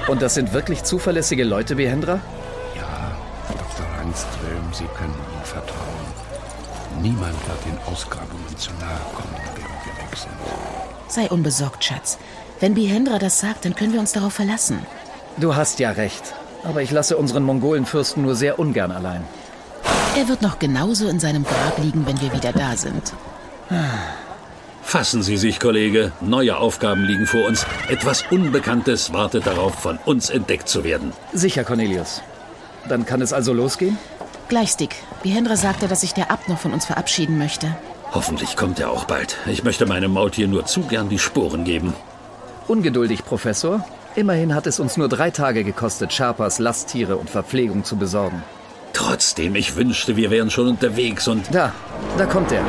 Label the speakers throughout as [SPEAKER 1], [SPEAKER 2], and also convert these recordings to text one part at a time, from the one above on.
[SPEAKER 1] Und das sind wirklich zuverlässige Leute, Behendra?
[SPEAKER 2] Ja, Dr. Rangström, Sie können ihm vertrauen. Niemand wird den Ausgrabungen zu nahe kommen, während wir weg sind.
[SPEAKER 3] Sei unbesorgt, Schatz. Wenn Behendra das sagt, dann können wir uns darauf verlassen.
[SPEAKER 1] Du hast ja recht. Aber ich lasse unseren Mongolenfürsten nur sehr ungern allein.
[SPEAKER 3] Er wird noch genauso in seinem Grab liegen, wenn wir wieder da sind.
[SPEAKER 4] Fassen Sie sich, Kollege. Neue Aufgaben liegen vor uns. Etwas Unbekanntes wartet darauf, von uns entdeckt zu werden.
[SPEAKER 1] Sicher, Cornelius. Dann kann es also losgehen?
[SPEAKER 3] Gleich, Stick. Behendra sagte, dass sich der Abt noch von uns verabschieden möchte.
[SPEAKER 4] Hoffentlich kommt er auch bald. Ich möchte meinem Maultier nur zu gern die Sporen geben.
[SPEAKER 1] Ungeduldig, Professor. Immerhin hat es uns nur 3 Tage gekostet, Sherpas, Lasttiere und Verpflegung zu besorgen.
[SPEAKER 4] Trotzdem, ich wünschte, wir wären schon unterwegs und...
[SPEAKER 1] Da kommt er.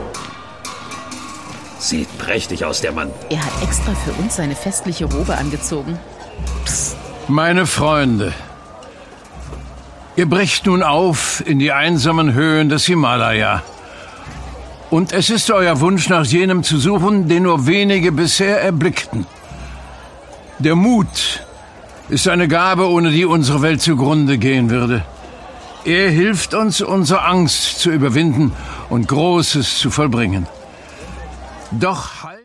[SPEAKER 4] Sieht prächtig aus, der Mann.
[SPEAKER 3] Er hat extra für uns seine festliche Robe angezogen.
[SPEAKER 5] Psst. Meine Freunde, ihr brecht nun auf in die einsamen Höhen des Himalaya. Und es ist euer Wunsch, nach jenem zu suchen, den nur wenige bisher erblickten. Der Mut ist eine Gabe, ohne die unsere Welt zugrunde gehen würde. Er hilft uns, unsere Angst zu überwinden und Großes zu vollbringen. Doch